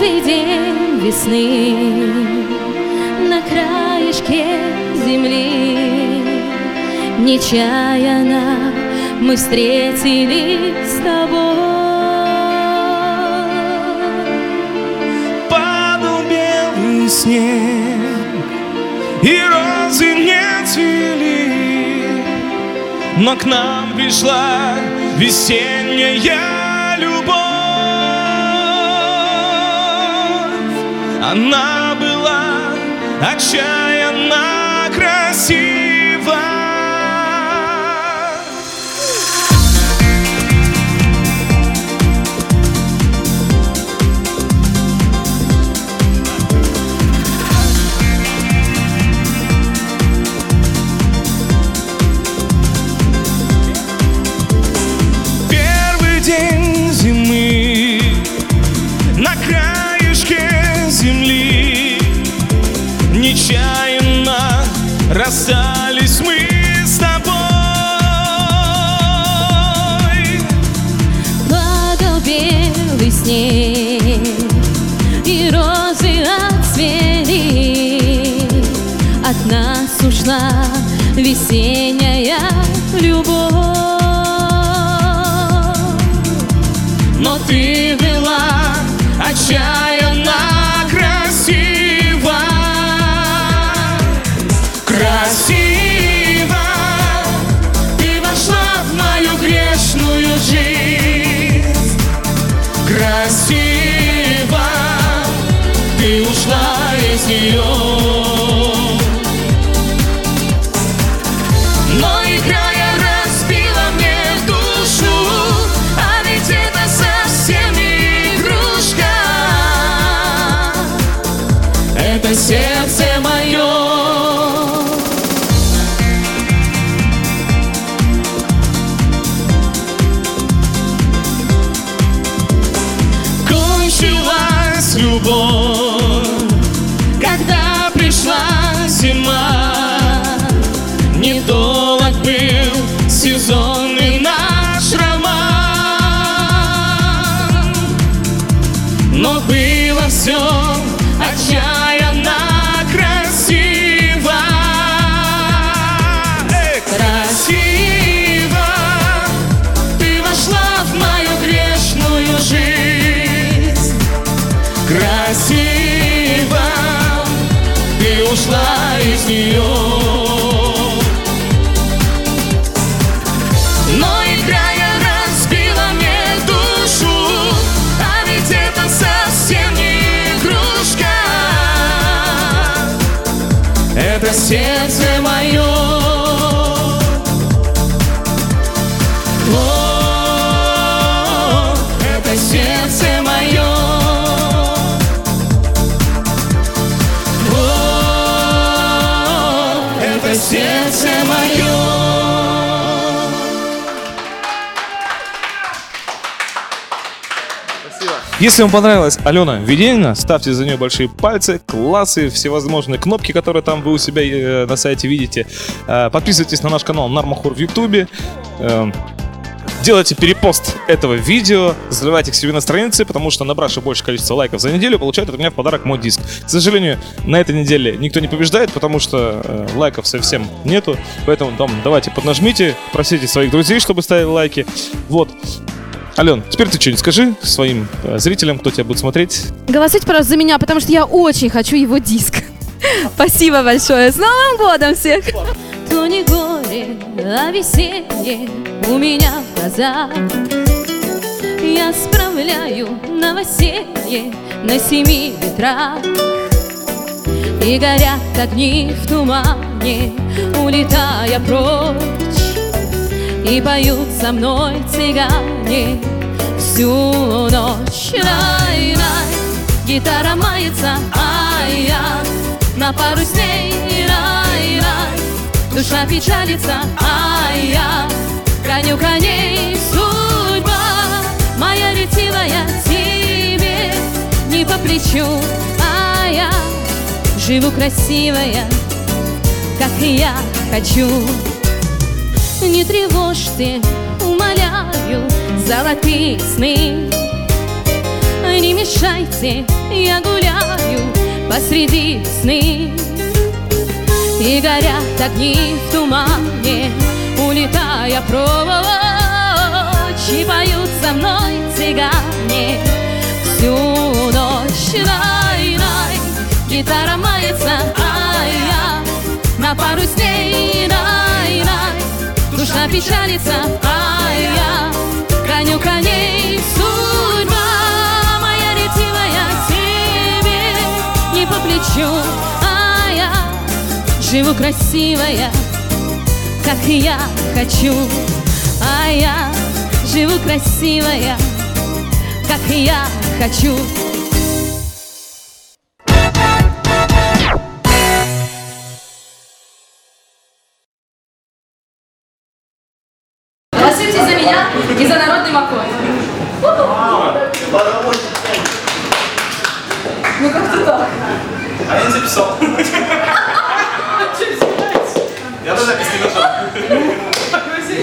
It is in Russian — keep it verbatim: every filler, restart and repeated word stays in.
Первый день весны на краешке земли нечаянно мы встретились с тобой. Падал белый снег, и розы не цвели, но к нам пришла весенняя любовь. Она была отчаянно красива. Первый день зимы на краешке земли нечаянно расстались мы с тобой. Падал белый снег, и розы отцвели. От нас ушла весенняя любовь. Но ты была отчаянно красива. Красиво ты вошла в мою грешную жизнь. Красиво ты ушла из нее. Но играя разбила мне душу, а ведь это совсем не игрушка. Это сердце мое. Кончилась любовь, когда пришла зима. Недолг был сезонный наш роман, но было все отчаянно красиво. Эй! Красиво ты вошла в мою грешную жизнь. Красиво ты ушла из нее. Но играя разбила мне душу, а ведь это совсем не игрушка. Это сердце мое. О, это сердце мое. О, это сердце мое. Если вам понравилась Алена Веденина, ставьте за нее большие пальцы, классы, всевозможные кнопки, которые там вы у себя э, на сайте видите. Э, подписывайтесь на наш канал Нармахор в Ютубе. Э, делайте перепост этого видео, заливайте к себе на странице, потому что набравший больше количество лайков за неделю получает от меня в подарок мой диск. К сожалению, на этой неделе никто не побеждает, потому что э, лайков совсем нету. Поэтому там давайте поднажмите, просите своих друзей, чтобы ставили лайки. Вот. Ален, теперь ты что-нибудь скажи своим э, зрителям, кто тебя будет смотреть. Голосуйте, пожалуйста, за меня, потому что я очень хочу его диск. Спасибо большое. С Новым годом всех! То не горе, а веселье у меня в глазах. Я справляю новоселье на семи ветрах. И горят огни в тумане, улетая прочь. И поют со мной цыгане всю ночь. Рай-рай, гитара мается, ай-я, на пару с ней. Рай-рай, душа печалится, ай-я, гоню коней. Судьба моя ретивая тебе не по плечу, а я живу красивая, как и я хочу. Не тревожьте, умоляю, золотые сны, не мешайте мешайте, я гуляю посреди весны. И горят огни в тумане, улетая прочь, и поют со мной цыгане всю ночь. Най-най, гитара мается, ай-я, на пару с ней, най-най, душа печалится, ай-я, гоню коней. Судьба моя ретивая тебе не по плечу, а я живу красивая, как и я хочу. А я живу красивая, как и я хочу. Голосуйте за меня и за народный Макой. Ну как-то так. А я не записал. Я до записи не нажал.